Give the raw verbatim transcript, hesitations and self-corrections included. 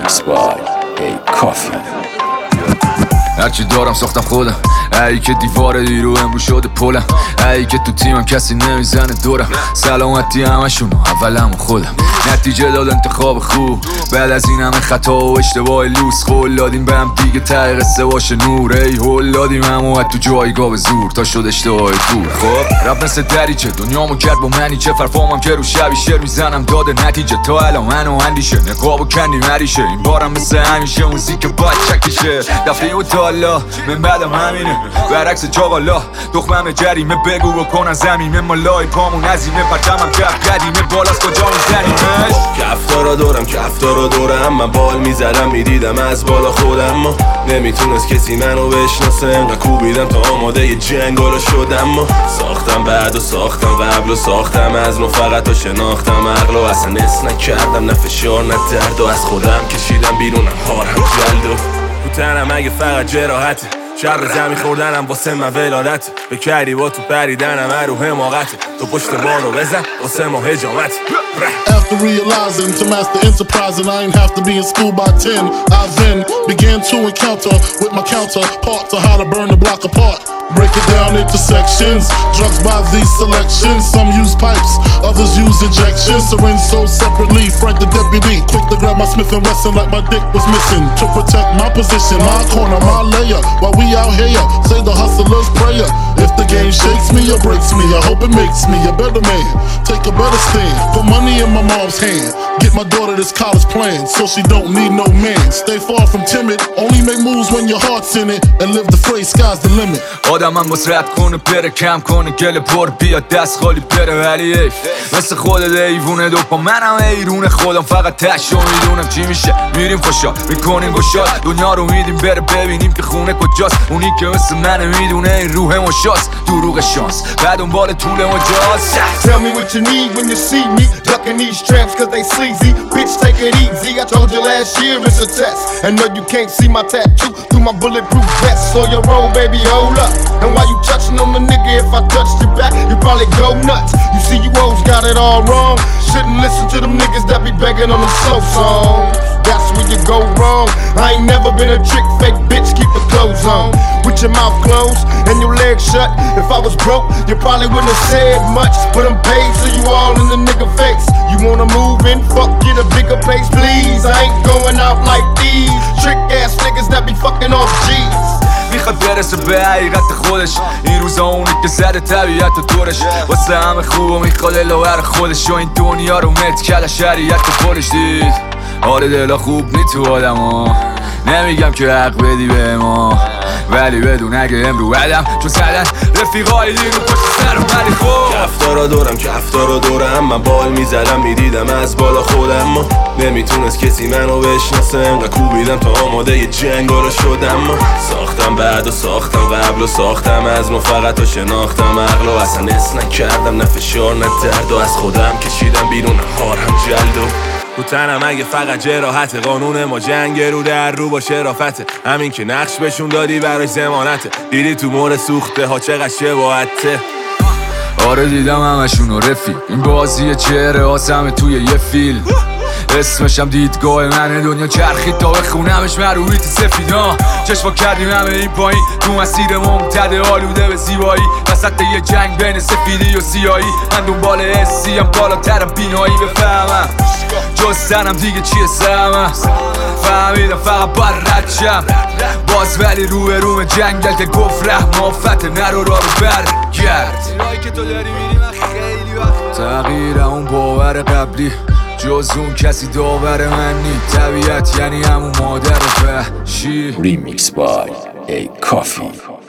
Remix by A Coffee. هرچی دارم ساختم خودم، ای که دیوار دیرو امروز شده پلم، ای که تو تیمم کسی نمیزنه دورم، سلامتی همشون اولم خودم. نتیجه داد انتخاب خوب بعد از این همه خطا و اشتباه لوس، قول دادیم به هم دیگه ته قصه باشه نور، ای هول دادیم همو تو جایگاه به زور تا شد اشتباه دور. خب رب مثل دریچه دنیامو کرد با منی، چه فرفامم که رو شبی شعر میزنم داده نتیجه، تا الان منو اندیشه نقاب و کندی مریشه، این بارم مثل همیشه موزیک باید چکشه دفعه و تالا من بعدم همینه برعکس چاقالا دخمم جریمه بگو بکنن زمینه مالای پامون عظیمه پرچمم کف قدیمه بالاست کجا میزنیمش. کفتارا دورم کفتارا دورم من بال میزدم میدیدم از بالا خودم، ما نمیتونست کسی منو بشناسه، انقدر کوبیدم تا آماده ی جنگالا شدم، ما ساختم بعد و ساختم قبل و ساختم از نو فقط و شناختم عقل و اصلا اس نکردم نه فشار نه درد و از خودم کشیدم بیرونم هارم جلد و تو تنم اگه فقط جراحته، شب زمین خوردنم واسه من ولادت، بکردی با تو پریدنم رو حماقته، تو پشت بارو بزن واسه ما هجامت. After realizing to master enterprising, I ain't have to be in school by ten. I then began to encounter with my counterpart to how to burn the block apart. Break it down into sections, drugs by these selections. Some use pipes, others use injections. Syringe sold separately, Frank the deputy quick to grab my Smith and Wesson like my dick was missing. To protect my position, my corner, my layer, while we out here, say the hustler's prayer. If the game shakes me or breaks me, I hope it makes me a better man. Take a better stand, put money in my mom's hand. Get my daughter this college plan, so she don't need no man. Stay far from timid, only make moves when your heart's in it. And live the phrase, sky's the limit. آدمم باز رد کنه بره کم کنه گل پر بیاد دست خالی بره، ولی ایف مثل خودت ایوونه دو پا منم ایرون خودم، فقط تشو میدونم چی میشه. میریم خوشا میکنیم گشاد دنیا رو میدیم بره ببینیم که خونه کجاست، اونی که مثل منه میدونه این روح مشاست دروغ شانس بعد دنبال طول مجاز. Tell me what you need when you see me ducking these traps cause they sleazy. Bitch take it easy, I told you last year it's a test. And no you can't see my tattoo through my bulletproof vest. So your roll baby hold up, and why you touching on the nigga? If I touched your back you probably go nuts. You see you always got it all wrong, shouldn't listen to them niggas that be begging on them slow songs. That's where you go wrong. I ain't never been a trick fake bitch, keep the clothes on with your mouth closed and your legs shut. If I was broke you probably wouldn't have said much, but I'm paid so you all in the nigga face. You wanna move in, fuck get a bigger place please. I ain't going out like these trick ass niggas that be fucking off G's. میخواد برسه به حقیقت خودش، این روزا اونی که زده طبیعت و دورش واسه همه خوب و میخواد الاور خودش و این دنیا رو مت کده شریعت و خودش دید. آره دلا خوب نی تو آدم ها، نمیگم که حق بدی به ما، ولی بدون اگه امرو بدم چون زدن رفیقای دیر رو پشت سرم ولی خوب. کفتارا دورم کفتارا دورم من بال میزدم میدیدم از بالا خودم، ما نمیتونست کسی منو بشناسه، انقدر کوبیدم تا آماده ی جنگالا شدم، ما ساختم بعد و ساختم قبل و ساختم از نو فقط و شناختم عقل و اصلا اس نکردم نه فشار نه درد و از خودم کشیدم بیرون هارم جلد و تو تنم اگه فقط جراحته، قانون ما جنگ رو در رو با شرافته، همین که نقش بهشون دادی براش ضمانته، دیدی تو مور سوخته ها چقدر شباهته. آره دیدم همشونو رفیق، این بازی چهره آسمه توی یه فیلم، اسمشم دیدگاه منه دنیا چرخید تا بخونمش مرویت سفیدا. چشما کردیم همه این پایین تو مسیر ممتد آلوده به زیبایی، وسط یه جنگ بین سفیدی و سیایی، من دنبال حسیم بالاترم بینایی بفهمم جز سنم دیگه چیه سهمم، فهمیدم فقط باید رد شم باز ولی رو به روم جنگل که گفت رحم آفت نرو را رو برگرد. که تو داری میری من خیلی وقت تغییر اون باور قبلی، جز اون کسی داور من نی، طبیعت یعنی همون مادر وحشی. Remix by A Coffee.